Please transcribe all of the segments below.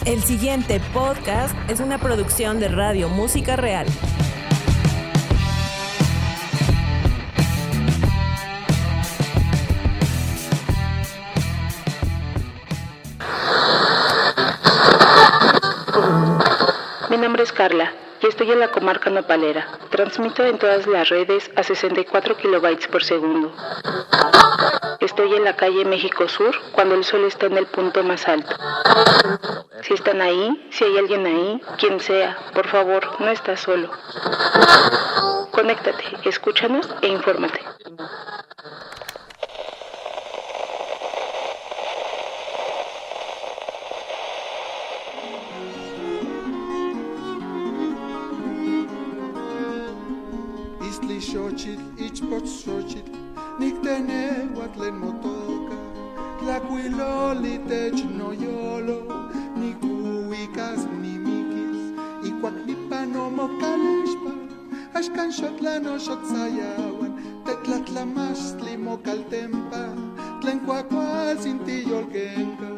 El siguiente podcast es una producción de Radio Música Real. Mi nombre es Carla y estoy en la comarca nopalera. Transmito en todas las redes a 64 kilobytes por segundo. Estoy en la calle México Sur cuando el sol está en el punto más alto. Si están ahí, si hay alguien ahí, quien sea, por favor, no estás solo. Conéctate, escúchanos e infórmate. Istli xochitl, ichpoch xochitl, niktene huatlen motoka, tlacuiloli tech noyolo, nikuikas nimikis, ikuak nipano mokalishpa, ashkan xotlano xotzayawan, tetlatlamastli mokaltempa, tlen kuakual sintiyolkenka.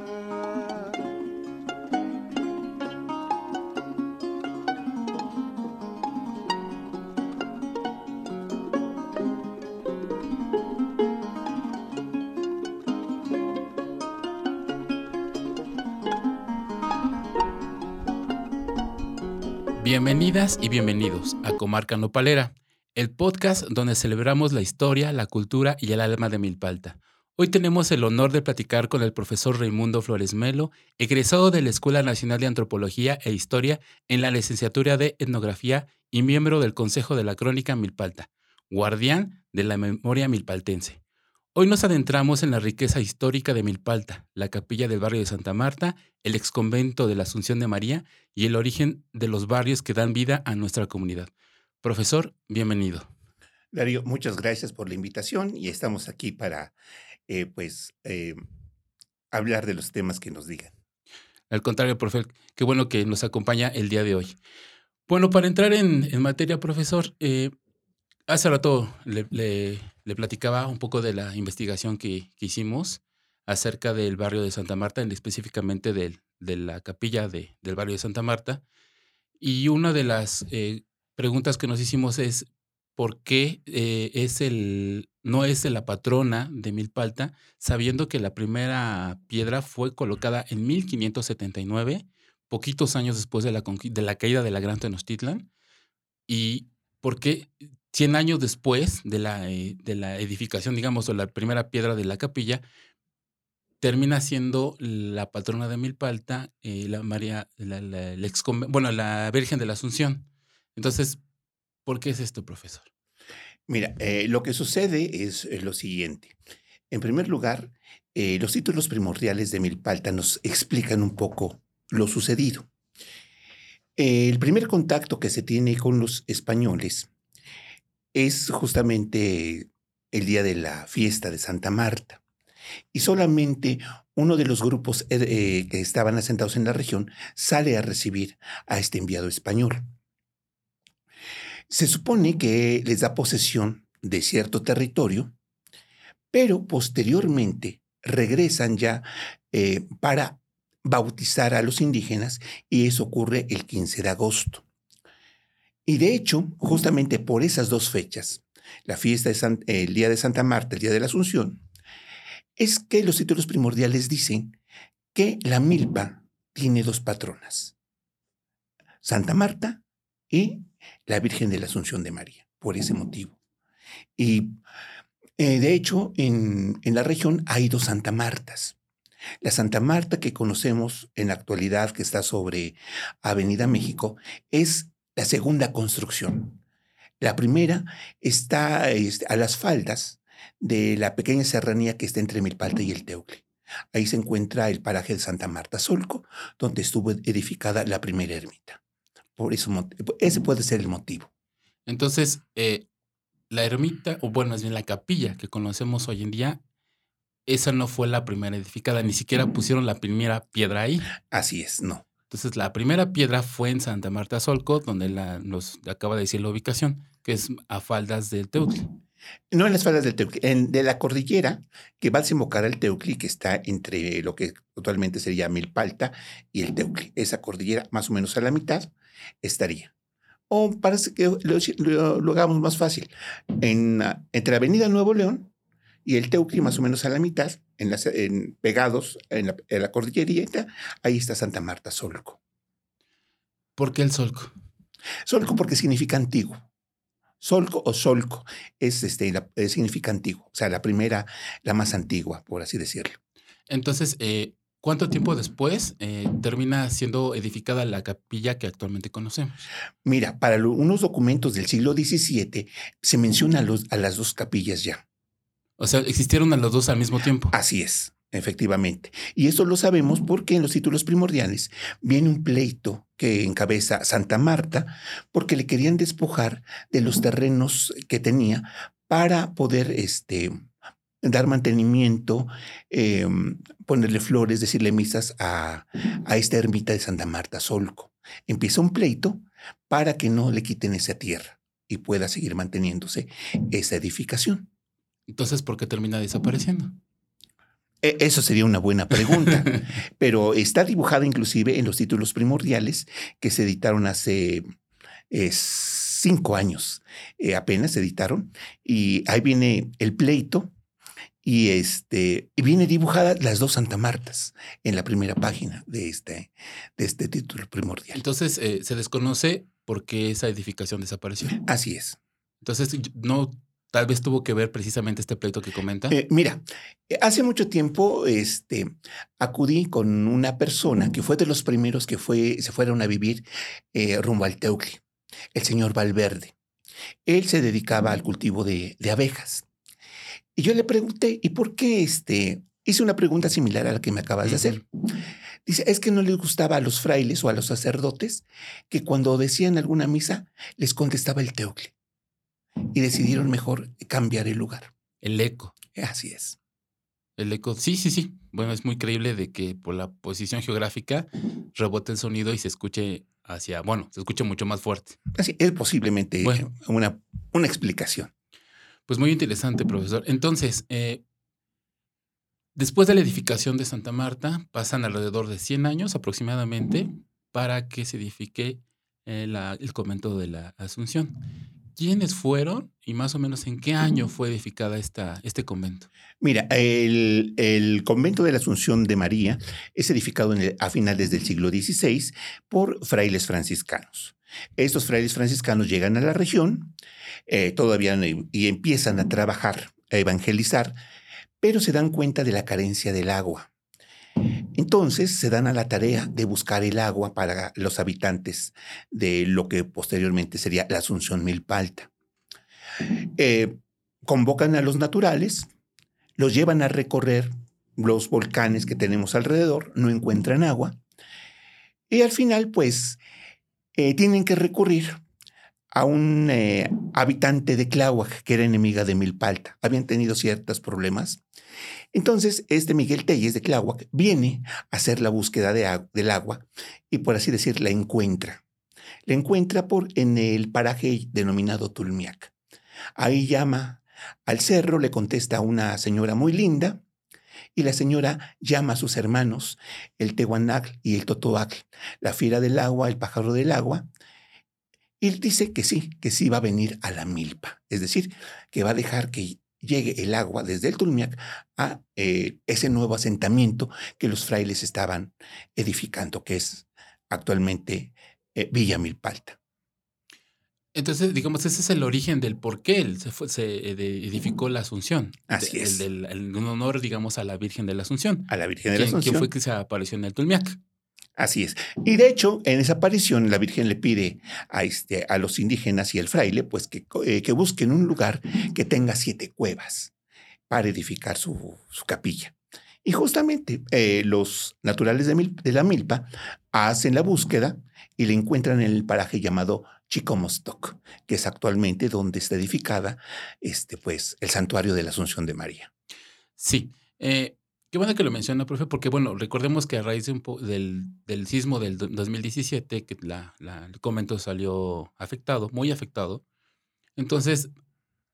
Bienvenidas y bienvenidos a Comarca Nopalera, el podcast donde celebramos la historia, la cultura y el alma de Milpalta. Hoy tenemos el honor de platicar con el profesor Raimundo Flores Melo, egresado de la Escuela Nacional de Antropología e Historia en la licenciatura de Etnografía y miembro del Consejo de la Crónica Milpalta, guardián de la memoria milpaltense. Hoy nos adentramos en la riqueza histórica de Milpalta, la capilla del barrio de Santa Marta, el exconvento de la Asunción de María y el origen de los barrios que dan vida a nuestra comunidad. Profesor, bienvenido. Darío, muchas gracias por la invitación y estamos aquí para hablar de los temas que nos digan. Al contrario, profe, qué bueno que nos acompaña el día de hoy. Bueno, para entrar en materia, profesor, hace rato le platicaba un poco de la investigación que hicimos acerca del barrio de Santa Marta, específicamente de la capilla del barrio de Santa Marta. Y una de las preguntas que nos hicimos es ¿por qué no es la patrona de Milpalta, sabiendo que la primera piedra fue colocada en 1579, poquitos años después de la caída de la Gran Tenochtitlan? ¿Y por qué 100 años después de la edificación, digamos, o la primera piedra de la capilla, termina siendo la patrona de Milpalta, la Virgen de la Asunción? Entonces, ¿por qué es esto, profesor? Mira, lo que sucede es lo siguiente. En primer lugar, los títulos primordiales de Milpalta nos explican un poco lo sucedido. El primer contacto que se tiene con los españoles es justamente el día de la fiesta de Santa Marta. Y solamente uno de los grupos que estaban asentados en la región sale a recibir a este enviado español. Se supone que les da posesión de cierto territorio, pero posteriormente regresan ya para bautizar a los indígenas, y eso ocurre el 15 de agosto. Y de hecho, justamente por esas dos fechas, la fiesta el día de Santa Marta, el día de la Asunción, es que los títulos primordiales dicen que la milpa tiene dos patronas, Santa Marta y la Virgen de la Asunción de María, por ese motivo. Y de hecho, en la región hay dos Santa Martas. La Santa Marta que conocemos en la actualidad, que está sobre Avenida México, es la segunda construcción. La primera está a las faldas de la pequeña serranía que está entre Milpalta y el Teucle. Ahí se encuentra el paraje de Santa Marta Solco, donde estuvo edificada la primera ermita. Por eso, ese puede ser el motivo. Entonces, la ermita, o bueno, más bien la capilla que conocemos hoy en día, esa no fue la primera edificada, ni siquiera pusieron la primera piedra ahí. Así es, no. Entonces, la primera piedra fue en Santa Marta Solco, donde nos acaba de decir la ubicación, que es a faldas del Teucle. No en las faldas del Teutli, de la cordillera que va a desembocar al Teutli, que está entre lo que actualmente sería Milpalta y el Teutli. Esa cordillera, más o menos a la mitad, estaría. O parece que lo hagamos más fácil. Entre la Avenida Nuevo León y el Teutli, más o menos a la mitad, pegados en la cordillerita, ahí está Santa Marta, Solco. ¿Por qué el Solco? Solco porque significa antiguo. Solco o Solco significa antiguo, o sea, la primera, la más antigua, por así decirlo. Entonces, ¿cuánto tiempo después termina siendo edificada la capilla que actualmente conocemos? Mira, para unos documentos del siglo XVII se menciona a las dos capillas ya. O sea, existieron a los dos al mismo tiempo. Así es, efectivamente. Y eso lo sabemos porque en los títulos primordiales viene un pleito que encabeza Santa Marta porque le querían despojar de los terrenos que tenía para poder dar mantenimiento, ponerle flores, decirle misas a esta ermita de Santa Marta, Solco. Empieza un pleito para que no le quiten esa tierra y pueda seguir manteniéndose esa edificación. Entonces, ¿por qué termina desapareciendo? Eso sería una buena pregunta, pero está dibujada inclusive en los títulos primordiales que se editaron hace 5 años. Apenas se editaron y ahí viene el pleito y viene dibujada las dos Santa Martas en la primera página de este título primordial. Entonces, se desconoce por qué esa edificación desapareció. Así es. Entonces, no... Tal vez tuvo que ver precisamente este pleito que comenta. Mira, hace mucho tiempo acudí con una persona que fue de los primeros que se fueron a vivir rumbo al Teutli, el señor Valverde. Él se dedicaba al cultivo de abejas. Y yo le pregunté, ¿y por qué hice una pregunta similar a la que me acabas de hacer? Dice, es que no les gustaba a los frailes o a los sacerdotes que cuando decían alguna misa les contestaba el Teutli. Y decidieron mejor cambiar el lugar. El eco. Así es. El eco, sí. Bueno, es muy creíble de que por la posición geográfica rebote el sonido y se escuche se escuche mucho más fuerte. Así es posiblemente una explicación. Pues muy interesante, profesor. Entonces, después de la edificación de Santa Marta, pasan alrededor de 100 años aproximadamente para que se edifique el convento de la Asunción. ¿Quiénes fueron y más o menos en qué año fue edificada este convento? Mira, el convento de la Asunción de María es edificado a finales del siglo XVI por frailes franciscanos. Estos frailes franciscanos llegan a la región y empiezan a trabajar, a evangelizar, pero se dan cuenta de la carencia del agua. Entonces se dan a la tarea de buscar el agua para los habitantes de lo que posteriormente sería la Asunción Milpalta. Convocan a los naturales, los llevan a recorrer los volcanes que tenemos alrededor, no encuentran agua y al final pues tienen que recurrir a un habitante de Tláhuac que era enemiga de Milpalta. Habían tenido ciertos problemas. Entonces, Miguel Telles de Tláhuac viene a hacer la búsqueda del agua y, por así decir, la encuentra. La encuentra en el paraje denominado Tulmiac. Ahí llama al cerro, le contesta a una señora muy linda y la señora llama a sus hermanos, el Tehuanacl y el Totoacl, la fiera del agua, el pájaro del agua, y dice que sí va a venir a la milpa, es decir, que va a dejar que llegue el agua desde el Tulmiac a ese nuevo asentamiento que los frailes estaban edificando, que es actualmente Villa Milpalta. Entonces, digamos, ese es el origen del por qué se edificó la Asunción. Así es. En honor, digamos, a la Virgen de la Asunción. A la Virgen de la Asunción. ¿Quién fue que se apareció en el Tulmiac? Así es. Y de hecho, en esa aparición, la Virgen le pide a los indígenas y al fraile pues que busquen un lugar que tenga 7 cuevas para edificar su capilla. Y justamente los naturales de la milpa hacen la búsqueda y la encuentran en el paraje llamado Chicomostoc, que es actualmente donde está edificada pues, el santuario de la Asunción de María. Sí. Qué bueno que lo menciona, profe, porque bueno, recordemos que a raíz del sismo del 2017, que el convento salió afectado, muy afectado. Entonces,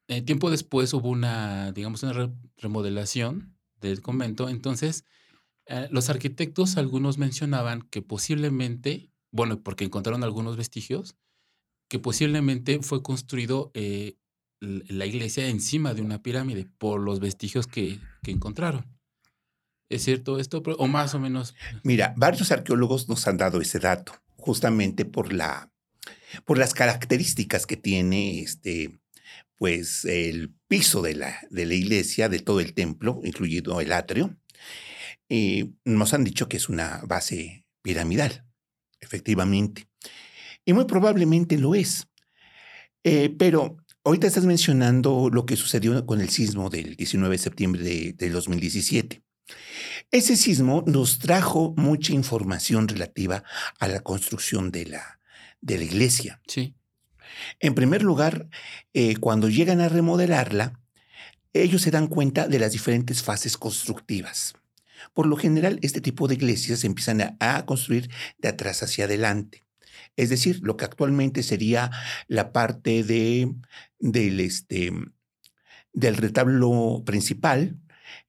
tiempo después hubo una, digamos, una remodelación del convento. Entonces, los arquitectos, algunos mencionaban que posiblemente, bueno, porque encontraron algunos vestigios, que posiblemente fue construido la iglesia encima de una pirámide por los vestigios que encontraron. ¿Es cierto esto? O más o menos. Mira, varios arqueólogos nos han dado ese dato, justamente por las características que tiene pues el piso de la iglesia, de todo el templo, incluido el atrio. Nos han dicho que es una base piramidal, efectivamente. Y muy probablemente lo es. Pero ahorita estás mencionando lo que sucedió con el sismo del 19 de septiembre del 2017. Ese sismo nos trajo mucha información relativa a la construcción de la iglesia. Sí. En primer lugar, cuando llegan a remodelarla, ellos se dan cuenta de las diferentes fases constructivas. Por lo general, este tipo de iglesias se empiezan a construir de atrás hacia adelante. Es decir, lo que actualmente sería la parte del retablo principal,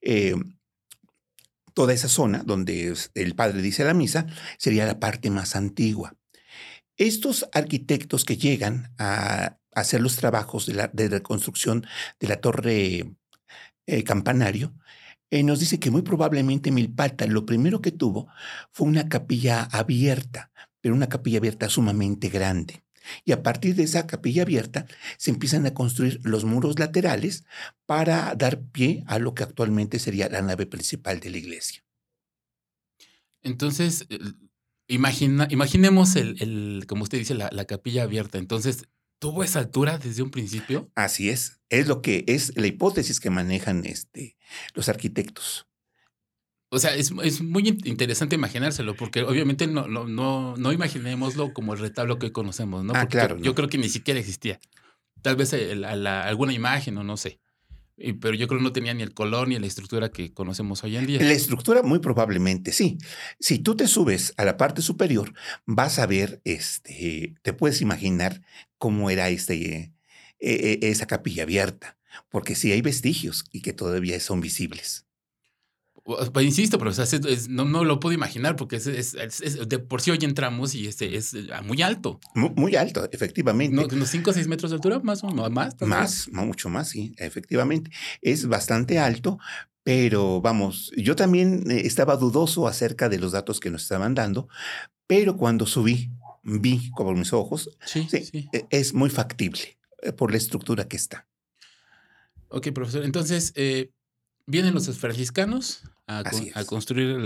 toda esa zona donde el padre dice la misa, sería la parte más antigua. Estos arquitectos que llegan a hacer los trabajos de reconstrucción de la torre campanario, nos dice que muy probablemente Milpalta lo primero que tuvo fue una capilla abierta, pero una capilla abierta sumamente grande. Y a partir de esa capilla abierta se empiezan a construir los muros laterales para dar pie a lo que actualmente sería la nave principal de la iglesia. Entonces, imaginemos como usted dice, la capilla abierta. Entonces, ¿tuvo esa altura desde un principio? Así es lo que es la hipótesis que manejan los arquitectos. O sea, es muy interesante imaginárselo, porque obviamente no imaginémoslo como el retablo que hoy conocemos, ¿no? Porque Claro, yo no. creo que ni siquiera existía. Tal vez alguna imagen o no sé. Pero yo creo que no tenía ni el color ni la estructura que conocemos hoy en día. La estructura muy probablemente sí. Si tú te subes a la parte superior, vas a ver, te puedes imaginar cómo era esa capilla abierta, porque sí hay vestigios y que todavía son visibles. Pues insisto, pero o sea, no lo puedo imaginar porque de por sí hoy entramos y es muy alto. Muy alto, efectivamente. ¿No? ¿Unos 5 o 6 metros de altura? ¿Más o más? Mucho más, sí, efectivamente. Es bastante alto, pero vamos, yo también estaba dudoso acerca de los datos que nos estaban dando, pero cuando subí, vi con mis ojos, Sí. es muy factible por la estructura que está. Ok, profesor. Entonces, vienen los franciscanos a construir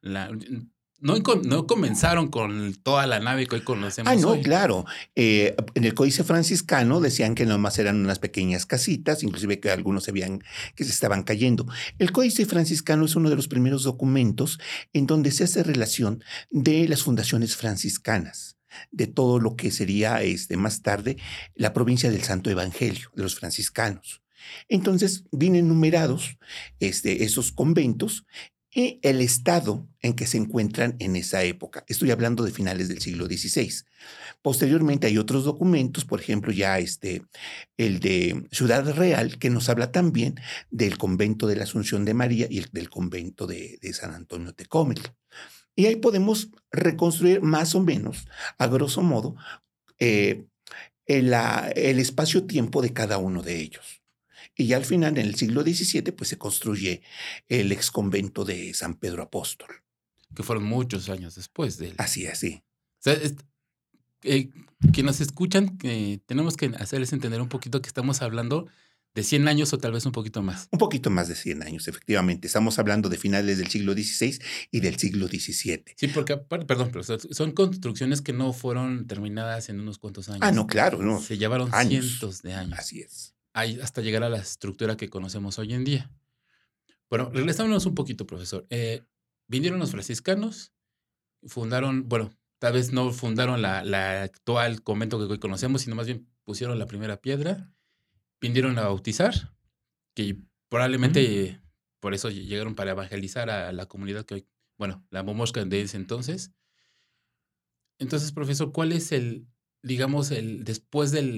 no comenzaron con toda la nave que hoy conocemos no, hoy. claro. En el Códice Franciscano decían que nomás eran unas pequeñas casitas, inclusive que algunos que se estaban cayendo. El Códice Franciscano es uno de los primeros documentos en donde se hace relación de las fundaciones franciscanas, de todo lo que sería más tarde la provincia del Santo Evangelio, de los franciscanos. Entonces vienen numerados esos conventos y el estado en que se encuentran en esa época. Estoy hablando de finales del siglo XVI. Posteriormente hay otros documentos, por ejemplo, ya el de Ciudad Real, que nos habla también del convento de la Asunción de María y del convento de San Antonio Tecómetl. Y ahí podemos reconstruir más o menos, a grosso modo, el espacio-tiempo de cada uno de ellos. Y ya al final, en el siglo XVII, pues se construye el exconvento de San Pedro Apóstol. Que fueron muchos años después de él. Así. O sea, quienes nos escuchan, tenemos que hacerles entender un poquito que estamos hablando de 100 años o tal vez un poquito más. Un poquito más de 100 años, efectivamente. Estamos hablando de finales del siglo XVI y del siglo XVII. Sí, porque, perdón, pero son construcciones que no fueron terminadas en unos cuantos años. No, claro. No. Se llevaron cientos de años. Así es. Hasta llegar a la estructura que conocemos hoy en día. Bueno, regresándonos un poquito, profesor. Vinieron los franciscanos, fundaron, bueno, tal vez no fundaron la actual convento que hoy conocemos, sino más bien pusieron la primera piedra, vinieron a bautizar, que probablemente por eso llegaron para evangelizar a la comunidad que hoy, bueno, la Momosca de ese entonces. Entonces, profesor, ¿cuál es digamos, después del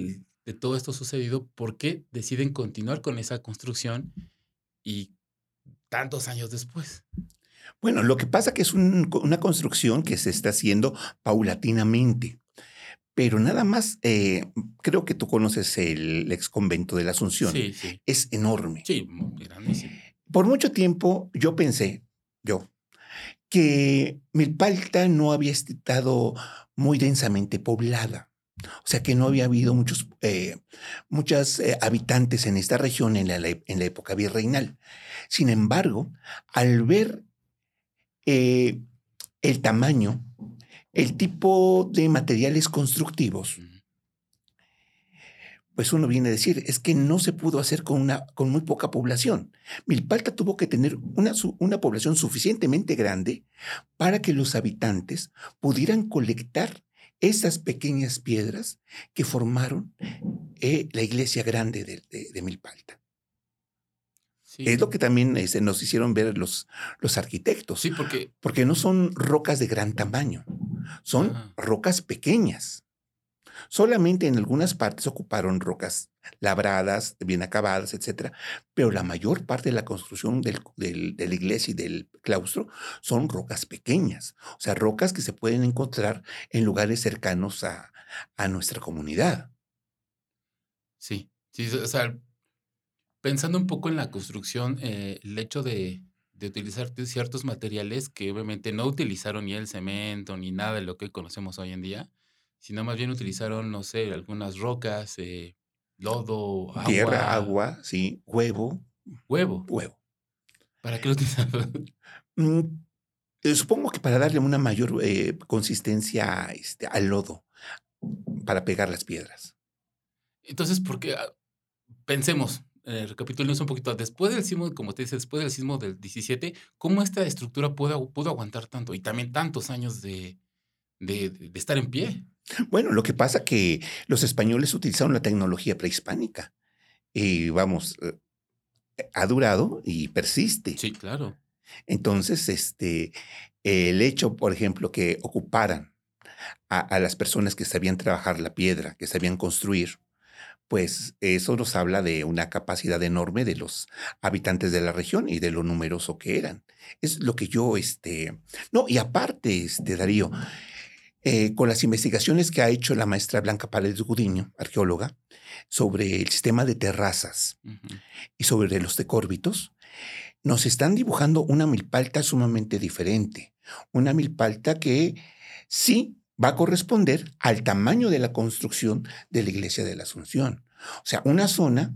de todo esto sucedido, ¿por qué deciden continuar con esa construcción y tantos años después? Bueno, lo que pasa que es una construcción que se está haciendo paulatinamente, pero nada más, creo que tú conoces el ex convento de la Asunción, Sí, sí. es enorme. Sí, muy grandísimo. Por mucho tiempo yo pensé, que Milpalta no había estado muy densamente poblada. O sea, que no había habido muchas habitantes en esta región en la época virreinal. Sin embargo, al ver eh, el tamaño, el tipo de materiales constructivos, Ujú. pues uno viene a decir, es que no se pudo hacer con muy poca población. Milpalta tuvo que tener una población suficientemente grande para que los habitantes pudieran colectar esas pequeñas piedras que formaron la iglesia grande de Milpalta. Es Sí, lo que también nos hicieron ver los arquitectos, sí, porque porque no son rocas de gran tamaño, son ah, rocas pequeñas. Solamente en algunas partes ocuparon rocas labradas, bien acabadas, etcétera, pero la mayor parte de la construcción de la iglesia y del claustro son rocas pequeñas, o sea, rocas que se pueden encontrar en lugares cercanos a nuestra comunidad. sí, sí, o sea, pensando un poco en la construcción, el hecho de utilizar ciertos materiales que obviamente no utilizaron ni el cemento ni nada de lo que conocemos hoy en día, sino más bien utilizaron, no sé, algunas rocas, lodo, Tierra, agua, agua, sí, huevo, huevo. huevo. ¿Para qué lo utilizaron? Mm, supongo que para darle una mayor consistencia al lodo, para pegar las piedras. Entonces, ¿por qué? Pensemos, recapitulemos un poquito. Después del sismo, como te dice, después del sismo del 17, ¿cómo esta estructura pudo aguantar tanto y también tantos años de estar en pie? Bueno, lo que pasa que los españoles utilizaron la tecnología prehispánica y vamos, ha durado y persiste. Sí, claro. Entonces, el hecho, por ejemplo, que ocuparan a las personas que sabían trabajar la piedra, que sabían construir, pues eso nos habla de una capacidad enorme de los habitantes de la región y de lo numeroso que eran. Es lo que yo, no, y aparte, Darío, con las investigaciones que ha hecho la maestra Blanca Paredes Gudiño, arqueóloga, sobre el sistema de terrazas Ujú. y sobre los decórbitos, nos están dibujando una milpalta sumamente diferente. Una milpalta que sí va a corresponder al tamaño de la construcción de la iglesia de la Asunción. O sea, una zona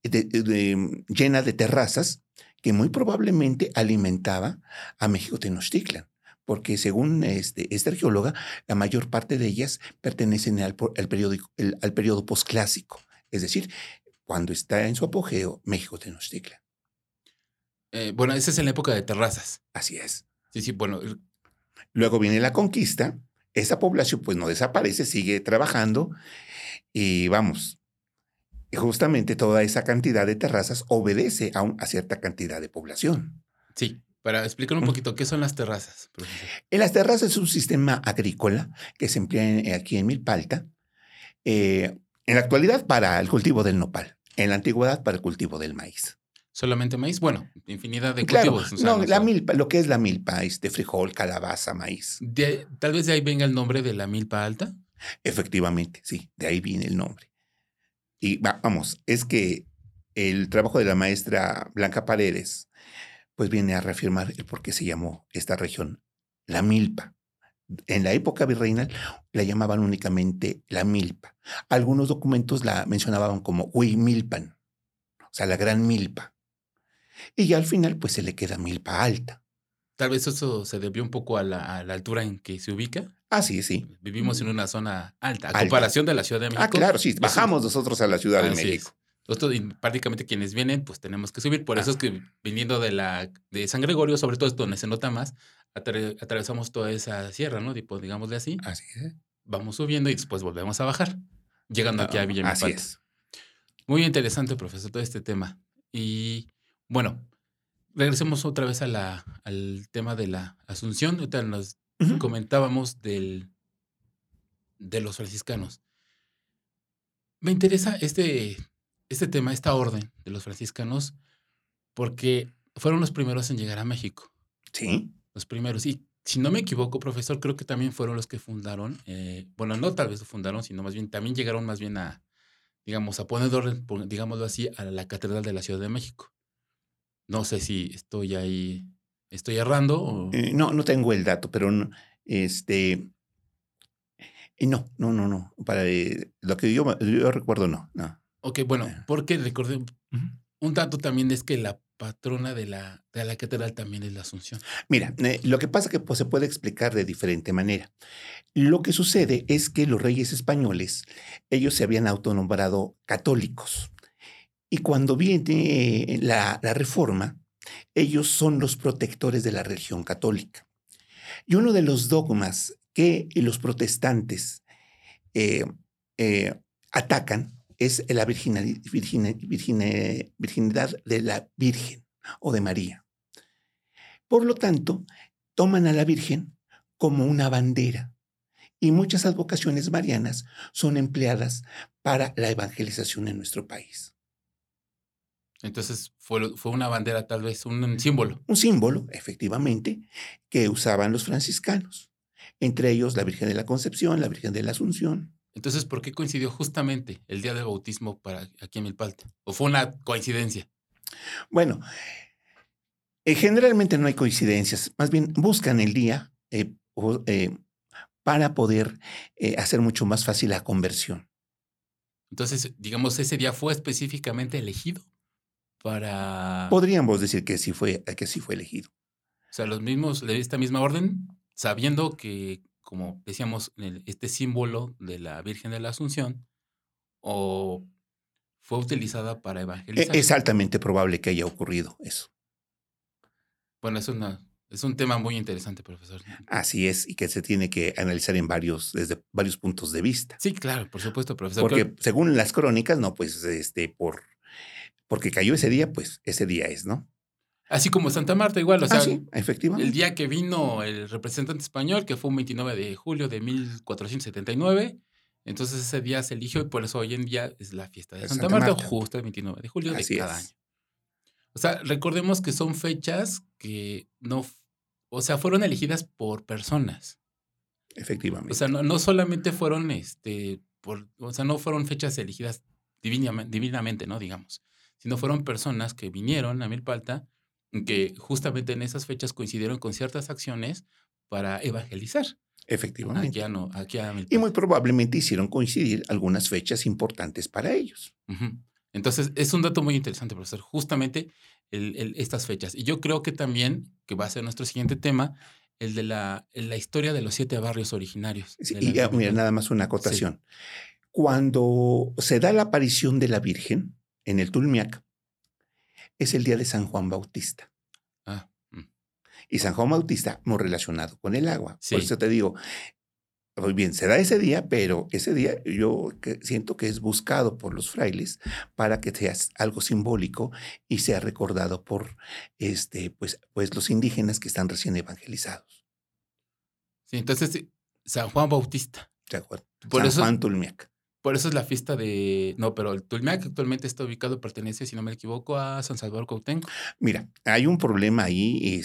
llena de terrazas que muy probablemente alimentaba a México Tenochtitlan, porque según esta arqueóloga, la mayor parte de ellas pertenecen al periodo posclásico, es decir, cuando está en su apogeo México Tenochtitlan. Bueno, esa es en la época de terrazas. Así es. Sí, sí, bueno, Luego viene la conquista, esa población pues no desaparece, sigue trabajando y vamos, justamente toda esa cantidad de terrazas obedece a cierta cantidad de población. sí, para explicar un Mm. poquito, ¿qué son las terrazas, profesor? En las terrazas es un sistema agrícola que se emplea aquí en Milpalta, en la actualidad para el cultivo del nopal, en la antigüedad para el cultivo del maíz. ¿Solamente maíz? Bueno, infinidad de Claro, cultivos. O sea, no, no la solo. milpa, lo que es la milpa, frijol, calabaza, maíz. Tal vez de ahí venga el nombre de la milpa alta. Efectivamente, sí, de ahí viene el nombre. Y vamos, es que el trabajo de la maestra Blanca Paredes, pues viene a reafirmar el por qué se llamó esta región la milpa. En la época virreinal la llamaban únicamente la milpa. Algunos documentos la mencionaban como Huimilpan, o sea, la gran milpa. Y ya al final, pues se le queda milpa alta. Tal vez eso se debió un poco a la altura en que se ubica. Ah, sí, sí. Vivimos en una zona alta, a Alta. comparación de la Ciudad de Ah, México. claro, sí. eso- Bajamos nosotros a la Ciudad de Así México. es. Nosotros, y prácticamente quienes vienen, pues tenemos que subir. Por eso es Ah. que viniendo de San Gregorio, sobre todo es donde se nota más, atravesamos toda esa sierra, ¿no? Digámosle así. Así es. Vamos subiendo y después volvemos a bajar, llegando aquí a Villa Así Milpalta. es. Muy interesante, profesor, todo este tema. Y bueno, regresemos otra vez al tema de la Asunción. Ahorita nos Ujú. comentábamos de los franciscanos. Me interesa este tema, esta orden de los franciscanos, porque fueron los primeros en llegar a México. Sí. Los primeros. Y si no me equivoco, profesor, creo que también fueron los que fundaron, bueno, no tal vez lo fundaron, sino más bien, también llegaron más bien a, digamos, a poner orden, digámoslo así, a la Catedral de la Ciudad de México. No sé si estoy errando o... No tengo el dato, pero no, no. Para lo que yo recuerdo, no. Ok, bueno, porque recordé, Ujú. un dato también es que la patrona de la catedral también es la Asunción. Mira, lo que pasa que pues, se puede explicar de diferente manera. Lo que sucede es que los reyes españoles, ellos se habían autonombrado católicos. Y cuando viene la reforma, ellos son los protectores de la religión católica. Y uno de los dogmas que los protestantes atacan es la virginidad de la Virgen o de María. Por lo tanto, toman a la Virgen como una bandera y muchas advocaciones marianas son empleadas para la evangelización en nuestro país. Entonces fue una bandera, tal vez, un símbolo. Un símbolo, efectivamente, que usaban los franciscanos. Entre ellos la Virgen de la Concepción, la Virgen de la Asunción. Entonces, ¿por qué coincidió justamente el día del bautismo para aquí en Milpalta? ¿O fue una coincidencia? Bueno, generalmente no hay coincidencias. Más bien buscan el día para poder hacer mucho más fácil la conversión. Entonces, digamos, ese día fue específicamente elegido para... Podríamos decir que sí fue elegido. O sea, los mismos, de esta misma orden, sabiendo que, como decíamos, este símbolo de la Virgen de la Asunción, o fue utilizada para evangelizar. Es altamente probable que haya ocurrido eso. Bueno, es un tema muy interesante, profesor. Así es, y que se tiene que analizar desde varios puntos de vista. Sí, claro, por supuesto, profesor. Porque según las crónicas, no, pues, porque cayó ese día, pues, ese día es, ¿no? Así como Santa Marta, igual, o sea, sí, efectivamente. El día que vino el representante español, que fue un 29 de julio de 1479, entonces ese día se eligió y por eso hoy en día es la fiesta de Santa Marta, justo el 29 de julio de cada año. O sea, recordemos que son fechas que no, o sea, fueron elegidas por personas. Efectivamente. O sea, no solamente fueron, o sea, no fueron fechas elegidas divinamente, ¿no? Digamos, sino fueron personas que vinieron a Milpalta, que justamente en esas fechas coincidieron con ciertas acciones para evangelizar. Efectivamente. Aquí a Milpalta. Y muy probablemente hicieron coincidir algunas fechas importantes para ellos. Uh-huh. Entonces, es un dato muy interesante, profesor, justamente estas fechas. Y yo creo que también, que va a ser nuestro siguiente tema, el de la historia de los 7 barrios originarios. Sí, y mira, nada más una acotación. Sí. Cuando se da la aparición de la Virgen en el Tulmiac, es el día de San Juan Bautista. Y San Juan Bautista muy relacionado con el agua. Sí. Por eso te digo, muy bien, se da ese día, pero ese día yo siento que es buscado por los frailes para que sea algo simbólico y sea recordado por pues los indígenas que están recién evangelizados. Sí, entonces San Juan Bautista. De acuerdo. San Juan Tulmiac. Por eso es la fiesta de... No, pero el Tulmiac actualmente está ubicado, pertenece, si no me equivoco, a San Salvador Cuauhtémoc. Mira, hay un problema ahí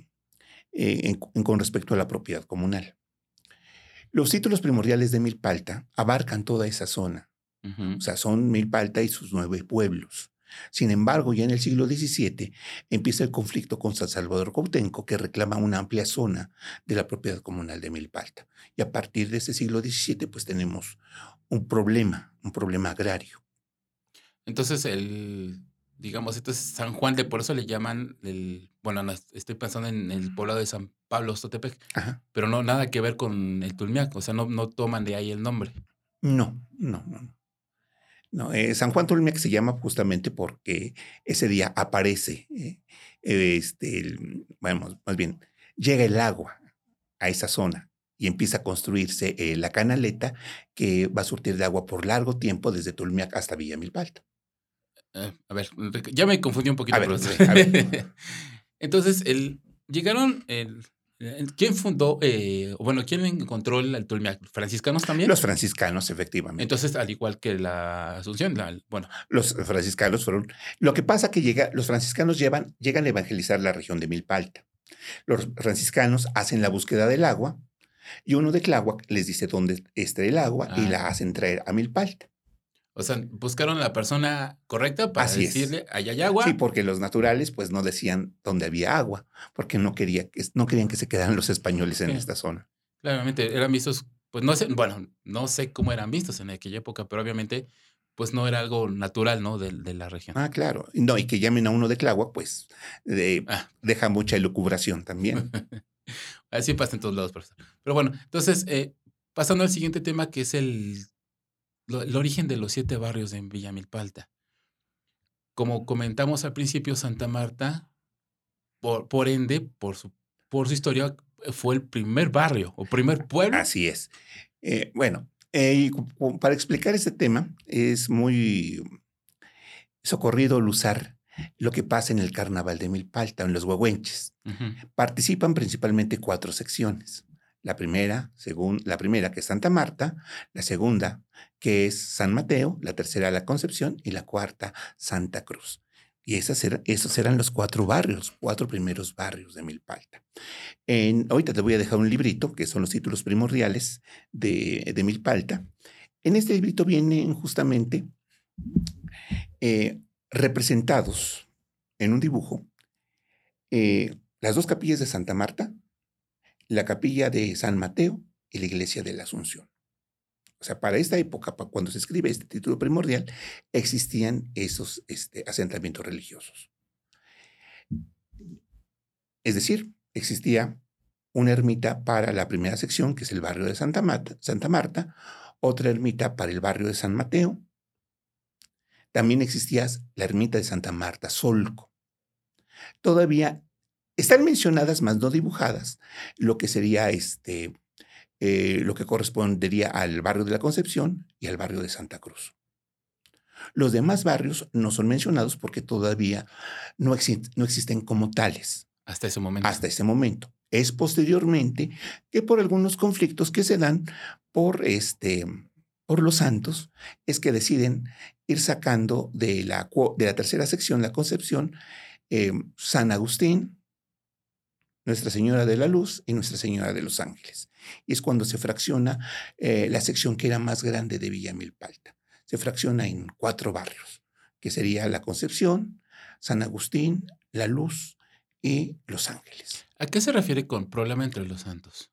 con respecto a la propiedad comunal. Los títulos primordiales de Milpalta abarcan toda esa zona. Uh-huh. O sea, son Milpalta y sus 9 pueblos. Sin embargo, ya en el siglo XVII empieza el conflicto con San Salvador Cuauhtémoc, que reclama una amplia zona de la propiedad comunal de Milpalta. Y a partir de ese siglo XVII, pues tenemos un problema agrario. Entonces, entonces San Juan, por eso le llaman, estoy pensando en el poblado de San Pablo Xotepec, pero no nada que ver con el Tulmiac, o sea, no toman de ahí el nombre. No. San Juan Tulmiac se llama justamente porque ese día aparece, más bien, llega el agua a esa zona y empieza a construirse la canaleta que va a surtir de agua por largo tiempo desde Tulmiac hasta Villa Milpalta. A ver, ya me confundí un poquito. A ver. Entonces, llegaron ¿Quién fundó, quién encontró el Tolmiac? ¿Franciscanos también? Los franciscanos, efectivamente. Entonces, al igual que la Asunción, Los franciscanos fueron. Lo que pasa que los franciscanos llegan a evangelizar la región de Milpalta. Los franciscanos hacen la búsqueda del agua y uno de Tláhuac les dice dónde está el agua y la hacen traer a Milpalta. O sea, buscaron la persona correcta para Así decirle, es. allá hay agua. Sí, porque los naturales pues no decían dónde había agua, porque no querían que se quedaran los españoles en esta zona. Claramente eran vistos, pues no sé cómo eran vistos en aquella época, pero obviamente pues no era algo natural, ¿no? De la región. Ah, claro. No, y que llamen a uno de Tláhuac, pues deja mucha elucubración también. Así pasa en todos lados, profesor. Pero bueno, entonces, pasando al siguiente tema, que es el origen de los 7 barrios en Villa Milpalta. Como comentamos al principio, Santa Marta, por ende, por su historia, fue el primer barrio o primer pueblo. Así es. Para explicar este tema, es muy socorrido usar lo que pasa en el Carnaval de Milpalta, en los Huehuenches. Participan principalmente 4 secciones. La primera, que es Santa Marta, la segunda, que es San Mateo, la tercera, la Concepción, y la cuarta, Santa Cruz. Y esos eran los 4 primeros barrios de Milpalta. Ahorita te voy a dejar un librito, que son los títulos primordiales de Milpalta. En este librito vienen justamente representados en un dibujo las 2 capillas de Santa Marta, la capilla de San Mateo y la iglesia de la Asunción. O sea, para esta época, cuando se escribe este título primordial, existían esos asentamientos religiosos. Es decir, existía una ermita para la primera sección, que es el barrio de Santa Marta, otra ermita para el barrio de San Mateo. También existía la ermita de Santa Marta, Solco. Todavía están mencionadas, mas no dibujadas, lo que sería lo que correspondería al barrio de la Concepción y al barrio de Santa Cruz. Los demás barrios no son mencionados porque todavía no existen como tales. Hasta ese momento. Hasta ese momento. Es posteriormente que por algunos conflictos que se dan por los santos, es que deciden ir sacando de la tercera sección, la Concepción, San Agustín, Nuestra Señora de la Luz y Nuestra Señora de los Ángeles. Y es cuando se fracciona la sección que era más grande de Villa Milpalta. Se fracciona en 4 barrios, que sería la Concepción, San Agustín, la Luz y Los Ángeles. ¿A qué se refiere con problema entre los santos?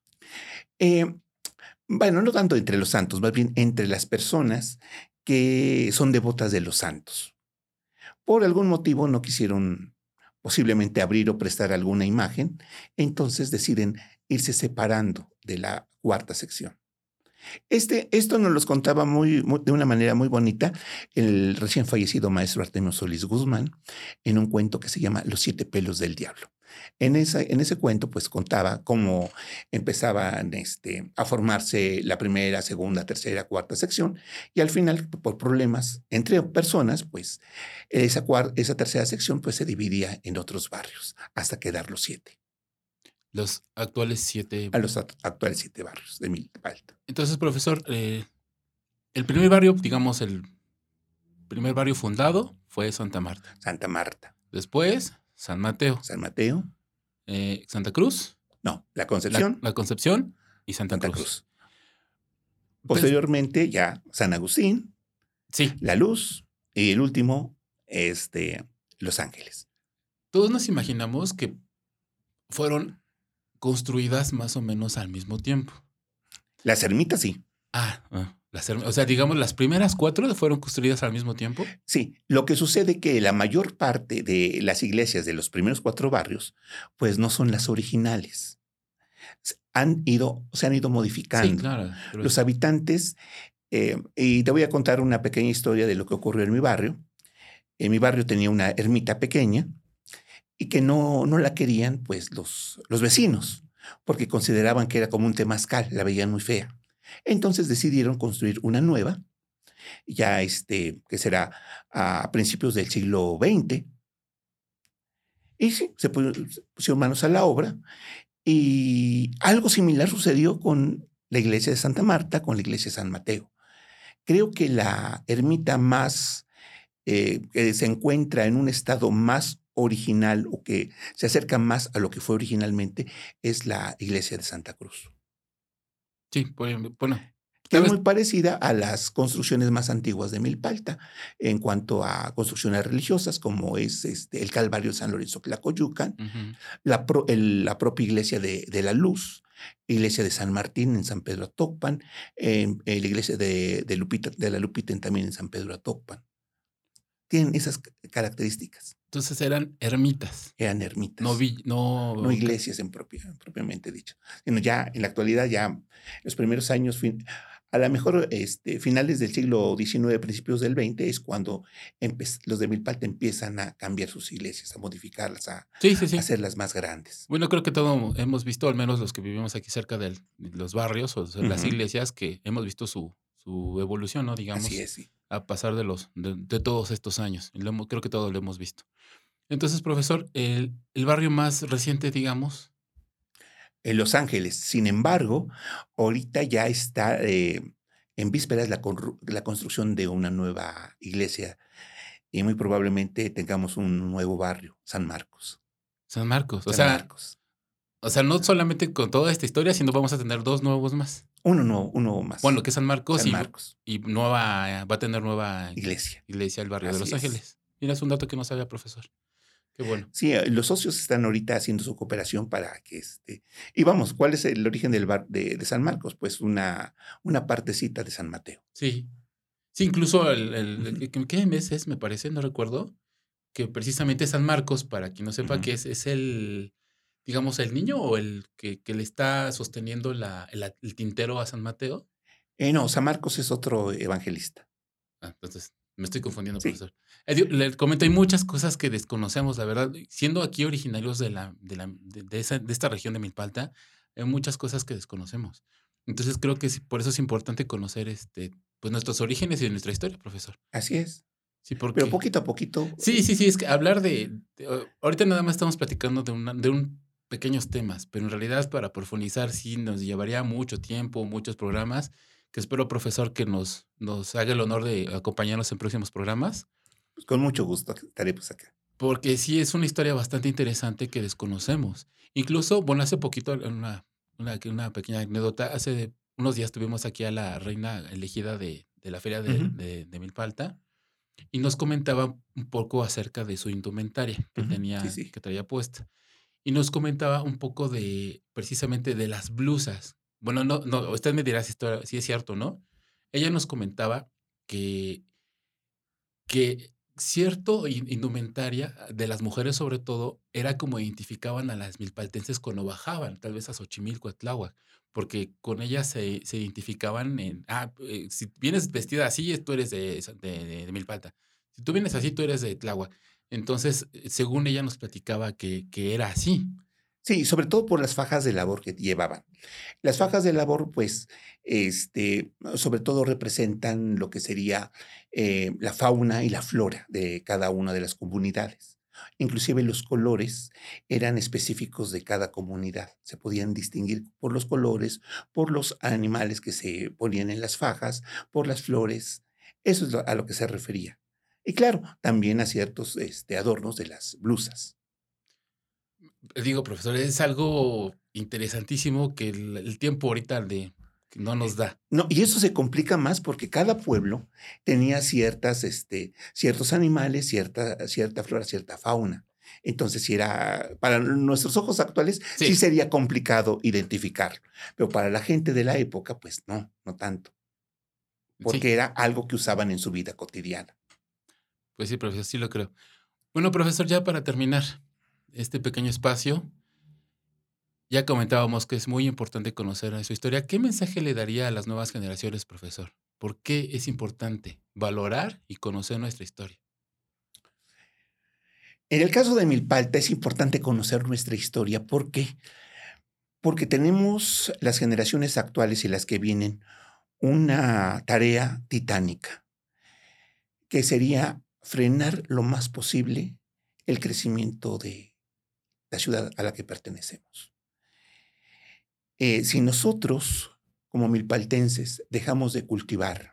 No tanto entre los santos, más bien entre las personas que son devotas de los santos. Por algún motivo no quisieron posiblemente abrir o prestar alguna imagen, entonces deciden irse separando de la 4ª sección. Esto nos los contaba de una manera muy bonita el recién fallecido maestro Artemio Solís Guzmán en un cuento que se llama Los 7 pelos del diablo. En ese cuento, pues contaba cómo empezaban a formarse la primera, segunda, tercera, 4ª sección, y al final, por problemas entre personas, pues esa tercera sección pues se dividía en otros barrios hasta quedar los 7. Los actuales 7. A los actuales 7 barrios de Milpalta. Entonces, profesor, el primer barrio, digamos, el primer barrio fundado fue Santa Marta. Santa Marta. Después, San Mateo. San Mateo. Santa Cruz. No, la Concepción. La Concepción y Santa Cruz. Posteriormente, ya San Agustín. Sí. La Luz. Y el último, Los Ángeles. Todos nos imaginamos que fueron construidas más o menos al mismo tiempo. Las ermitas, sí. O sea, digamos, las primeras 4 fueron construidas al mismo tiempo. Sí, lo que sucede es que la mayor parte de las iglesias de los primeros 4 barrios, pues no son las originales. Se han ido modificando. Sí, claro. Los habitantes, y te voy a contar una pequeña historia de lo que ocurrió en mi barrio. En mi barrio tenía una ermita pequeña y que no la querían pues los vecinos, porque consideraban que era como un temazcal, la veían muy fea. Entonces decidieron construir una nueva, ya que será a principios del siglo XX. Y sí, se pusieron manos a la obra Y algo similar sucedió con la iglesia de Santa Marta, con la iglesia de San Mateo. Creo que la ermita más que se encuentra en un estado más original o que se acerca más a lo que fue originalmente es la iglesia de Santa Cruz, Sí, bueno, que tal es vez. muy parecida a las construcciones más antiguas de Milpalta en cuanto a construcciones religiosas, como es el Calvario de San Lorenzo Tlacoyucan, Ujú. la propia iglesia de la Luz, iglesia de San Martín en San Pedro Atocpan, la iglesia de la Lupita también en San Pedro Atocpan. Tienen esas características. Entonces eran ermitas, Eran no ermitas, vi, no no. iglesias propiamente dicho. Sino ya en la actualidad, ya los primeros años, a lo mejor finales del siglo XIX, principios del XX, es cuando los de Milpalta empiezan a cambiar sus iglesias, a modificarlas, a Sí, sí, sí. hacerlas más grandes. Bueno, creo que todo hemos visto, al menos los que vivimos aquí cerca de los barrios o de las Ujú. iglesias, que hemos visto su evolución, ¿no? Así Digamos, es, sí. a pasar de todos estos años. Creo que todos lo hemos visto. Entonces, profesor, el barrio más reciente, digamos. En Los Ángeles, sin embargo, ahorita ya está en vísperas la construcción de una nueva iglesia y muy probablemente tengamos un nuevo barrio, San Marcos. San Marcos. San Marcos. O sea, no solamente con toda esta historia, sino vamos a tener 2 nuevos más. Uno Bueno, más. que es San Marcos San Marcos, y va a tener nueva iglesia. iglesia el barrio de Los Así es. Ángeles. Mira, es un dato que no sabía, profesor. Qué bueno. Sí, los socios están ahorita haciendo su cooperación para que y vamos, ¿cuál es el origen de San Marcos? Pues una partecita de San Mateo. Sí. Sí, incluso Ujú, ¿qué mes es? Me parece, no recuerdo, que precisamente San Marcos, para quien no sepa ujú. qué es el, digamos, el niño o el que le está sosteniendo el tintero a San Mateo. No, San Marcos es otro evangelista. Entonces, me estoy confundiendo, Sí, profesor. Le comento, hay muchas cosas que desconocemos, la verdad. Siendo aquí originarios de esta región de Milpalta, hay muchas cosas que desconocemos. Entonces, creo que por eso es importante conocer, pues, nuestros orígenes y nuestra historia, profesor. así es. Sí, Pero porque poquito a poquito, sí, sí, sí, es que hablar ahorita nada más estamos platicando de un pequeños temas, pero en realidad para profundizar sí nos llevaría mucho tiempo, muchos programas, que espero, profesor, que nos haga el honor de acompañarnos en próximos programas, pues, con mucho gusto estaremos acá. porque sí es una historia bastante interesante que desconocemos. Incluso, bueno, hace poquito, una pequeña anécdota, hace unos días tuvimos aquí a la reina elegida de la feria Ujú, de Milpalta. Y nos comentaba un poco acerca de su indumentaria ujú. Sí, sí. que traía puesta. Y nos comentaba un poco precisamente de las blusas. Bueno, no, usted me dirá si es cierto o no. Ella nos comentaba que que cierto indumentaria de las mujeres, sobre todo, era como identificaban a las milpaltenses cuando bajaban, tal vez a Xochimilco, a Tláhuac, porque con ellas se identificaban si vienes vestida así, tú eres de Milpalta. Si tú vienes así, tú eres de Tláhuac. Entonces, según ella nos platicaba que era así. Sí, sobre todo por las fajas de labor que llevaban. Las fajas de labor, pues, sobre todo representan lo que sería, la fauna y la flora de cada una de las comunidades. Inclusive los colores eran específicos de cada comunidad. Se podían distinguir por los colores, por los animales que se ponían en las fajas, por las flores. Eso es a lo que se refería. Y claro, también a ciertos, adornos de las blusas. Digo, profesor, es algo interesantísimo que el tiempo ahorita que no nos da. No, y eso se complica más porque cada pueblo tenía ciertos animales, cierta flora, cierta fauna. Entonces, si era, para nuestros ojos actuales, sí Sí, sería complicado identificarlo, pero para la gente de la época, pues no, no tanto, sí, porque era algo que usaban en su vida cotidiana. pues sí, profesor, sí lo creo. Bueno, profesor, ya para terminar este pequeño espacio, ya comentábamos que es muy importante conocer su historia. ¿Qué mensaje le daría a las nuevas generaciones, profesor? ¿Por qué es importante valorar y conocer nuestra historia? En el caso de Milpalta es importante conocer nuestra historia. ¿Por qué? Porque tenemos las generaciones actuales y las que vienen una tarea titánica que sería frenar lo más posible el crecimiento de la ciudad a la que pertenecemos. Si nosotros, como milpaltenses, dejamos de cultivar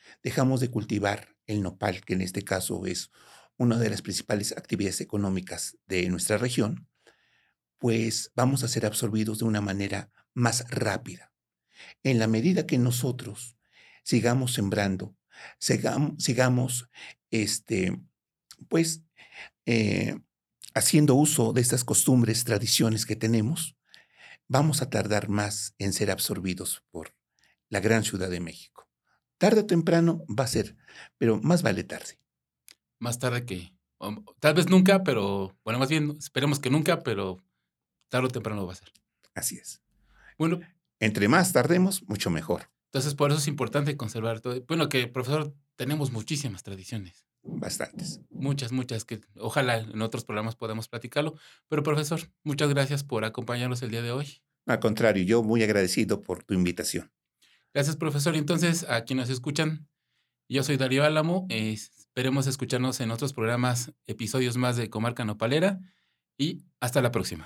el nopal, que en este caso es una de las principales actividades económicas de nuestra región, pues vamos a ser absorbidos de una manera más rápida. En la medida que nosotros sigamos sembrando, sigamos pues, haciendo uso de estas costumbres, tradiciones que tenemos, vamos a tardar más en ser absorbidos por la gran Ciudad de México. Tarde o temprano va a ser, pero más vale tarde. Más tarde que, tal vez nunca, pero, bueno, más bien esperemos que nunca, pero tarde o temprano va a ser. Así es. Bueno. Entre más tardemos, mucho mejor. Entonces, por eso es importante conservar todo. Bueno, que, profesor, tenemos muchísimas tradiciones. Bastantes. Muchas, que ojalá en otros programas podamos platicarlo. Pero, profesor, muchas gracias por acompañarnos el día de hoy. Al contrario, yo muy agradecido por tu invitación. Gracias, profesor. Y entonces, a quienes nos escuchan, yo soy Darío Álamo. Esperemos escucharnos en otros programas, episodios más de Comarca Nopalera. Y hasta la próxima.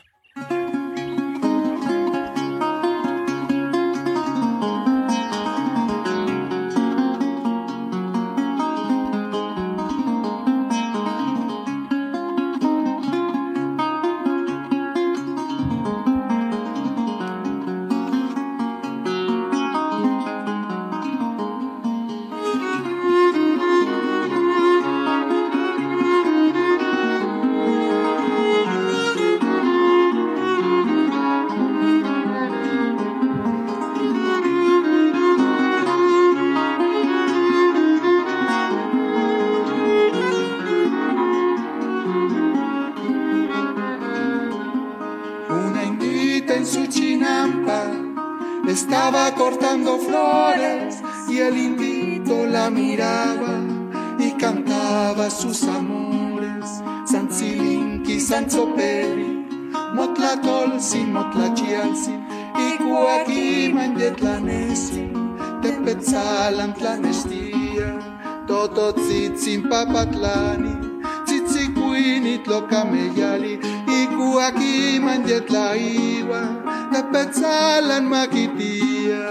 Estaba cortando flores y el indito la miraba y cantaba sus amores. Sanzilinki, Sanzopeli, Motlatolsin, Motlachialsin, Ikuakiman Yetlanesin, Tepetzalan Tlanestia, Tototzitsin Papatlani, Tzitzikuinit Lokameyali, Ikuakiman Yetlaiwa, Tepetzalan Makitia.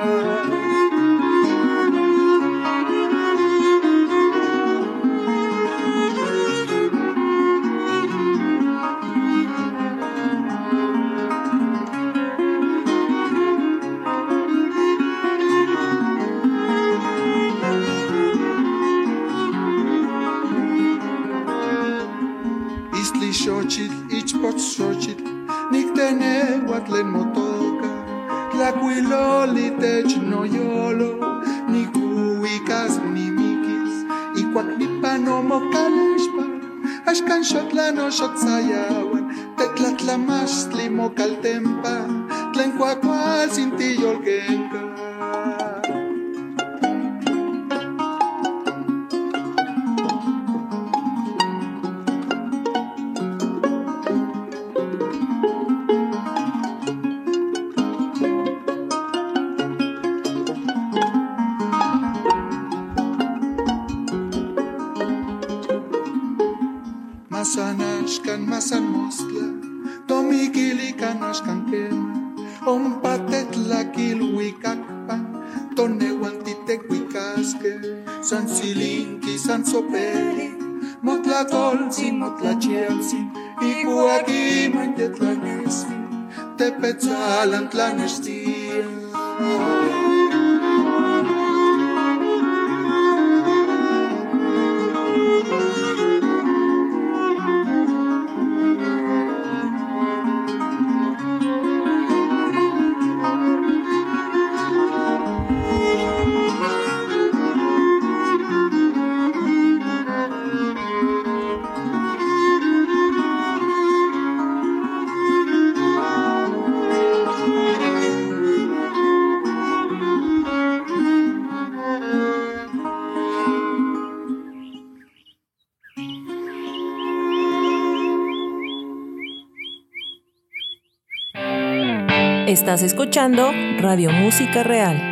Istli xochitl, ichpoch xochitl, Niktene watlen motoka, Tlacuiloli tech noyolo, Nikuikas nimikis, Ikuak nipano mokaleshpa, Ashkan xotlano xotzayawan, Tetlatlamastli mokaltempa, Tlenkuakual sintiyolkenka. Masanashkan masan mostla, tomikilikan ashkan kema, ompatetla kilhuicacpa, tonehuan titecuicaske, Sanzilinki, Sanzopeli, Motlatoltzin, Motlachialtzin, Ikuakiman Yetlanesin, Tepetzalan Tlanestia. Estás escuchando Radio Música Real.